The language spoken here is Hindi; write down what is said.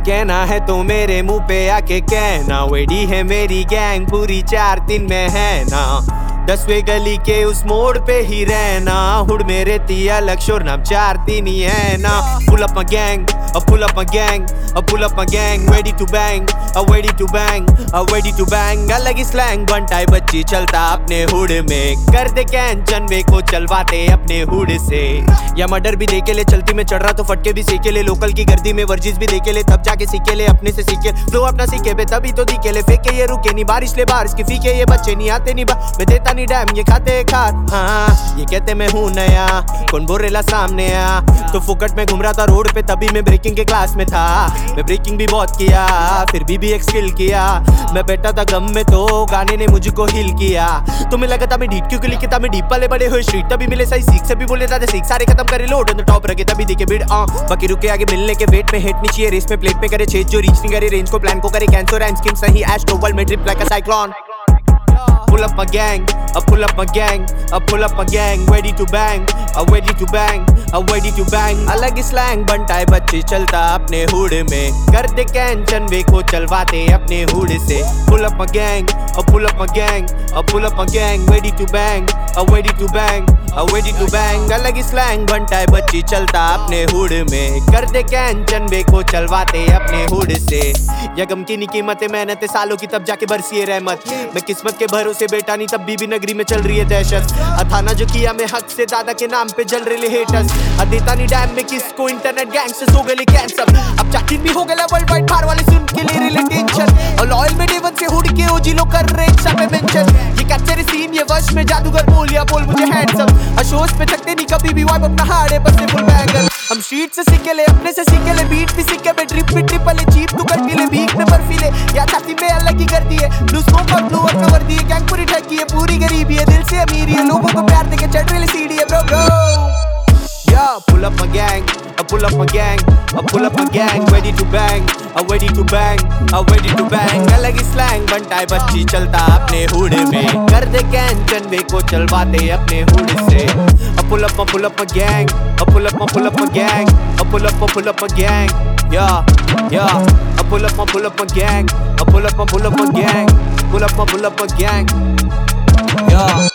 कहना है तो मेरे मुंह पे आके कहना, वेडी है मेरी गैंग पूरी 4 दिन में है ना। 10वें गली के उस मोड़ पे ही रहना, हुड मेरे तिया लक्षोर नाम 4 दिन ही है ना। Pull up my gang, pull up my gang, pull up my gang, ready to bang, ready to bang, ready to bang। अलग ही स्लैंग बनटाई बच्ची चलता अपने हुड में, कर दे कैन चनवे को चलवाते अपने हुड से। या मर्डर भी देखे ले, चलती में चढ़ रहा तो फटके भी सीखे ले, लोकल की गर्दी में वर्जिश भी देखे ले, तब जाके सीखे ले अपने से सीखे। फ्लो अपना सीखे पे तभी तो दिखे ले, फेंके ये रुके नहीं, बारिश ले बारिश की फीके ये बच्चे नहीं आते नहीं मैं देता नहीं डैम ये खाते खार। हाँ ये कहते मैं हूँ नया, कौन बोरेला सामने आ, तो फुकट में घूम रहा था रोड पे तभी मैं ब्रेकिंग के क्लास में था। मैं ब्रेकिंग भी बहुत किया फिर भी एक स्किल किया, मैं बैठा था गम में तो गाने ने मुझको हिल किया। तुम्हें लगा था मैं ढीठ क्योंकि लिखे था मैं डीप वाले बड़े हुए स्ट्रीट, तभी मिले सही सीख से भी बोले था सीख सारे खत्म करे लोड ऑन द टॉप रखे तभी दिखे बिड बाकी रुके आगे मिलने के वेट में हेट नहीं चाहिए, रेस में प्लेट में करे छेद जो रीच नहीं करे, रेंज को प्लान को करे कैंसर राइम स्किम सही एस्ट्रोवल में trip like a cyclone. Pull up my gang, pull up my gang, pull up my gang, ready to bang, ready to bang, ready to bang। अलग ही स्लैंग बनटाई बच्ची चलता अपने हुड में, कर दे कैन चनवे को चलवाते अपने हुड से। Pull up my gang, pull up my gang, pull up my gang, ready to bang, ready to bang, ready to bang। अलग ही स्लैंग बनटाई बच्ची चलता अपने हुड में, कर दे कैन चनवे को चलवाते अपने हुड से। या गम की नहीं कीमत मेहनत सालों की तब जाके बरसी है रहमत, मैं किस्मत के भरोसे बेटा नहीं तब बीबी नगरी में चल रही है दहशत। अथाना जो किया मैं हक से दादा के नाम पे जल रहे हेटर्स, देता नहीं डैम में किसको इंटरनेट गैंगस्टर्स हो गए कैंसर। अब चाकिन भी हो गया वर्ल्ड वाइड बाहर वाले सुन के ले रहे टेंशन, और लॉयल में डेवन से हुड के ओजी लोग कर रहे एक सब मेंशन। ये कैप्चर सीन ये वर्ष में जादूगर बोल या बोल मुझे हैंडसम, अशोस पे थकते नहीं कभी भी वाइब अपना हार्ड है बस से फुल बैंगल। हम स्ट्रीट से सीखे ले अपने से सीखे ले, बीट भी सीखे पे ट्रिप भी ट्रिपल है, चीप तू कर ले भीख में बर्फीले या छाती में अलग ही कर दिए। ब्लू स्मोक और ब्लू अपना वर्दी है, गैंग पूरी ठगी है, पूरी गरीबी है, दिल से अमीरी है, लोगों को प्यार देके चढ़ रही सीढ़ी है bro bro. Yeah, pull up my gang, pull up my gang, pull up my gang, ready to bang, ready to bang, ready to bang। अलग ही स्लैंग बनटाई बच्ची चलता अपने हुड में, कर दे कैन चनवे को चलवाते अपने हुड से। Pull up my gang, pull up my gang, pull up my gang, yeah, yeah। Pull up my gang, pull up my gang, pull up my gang, yeah।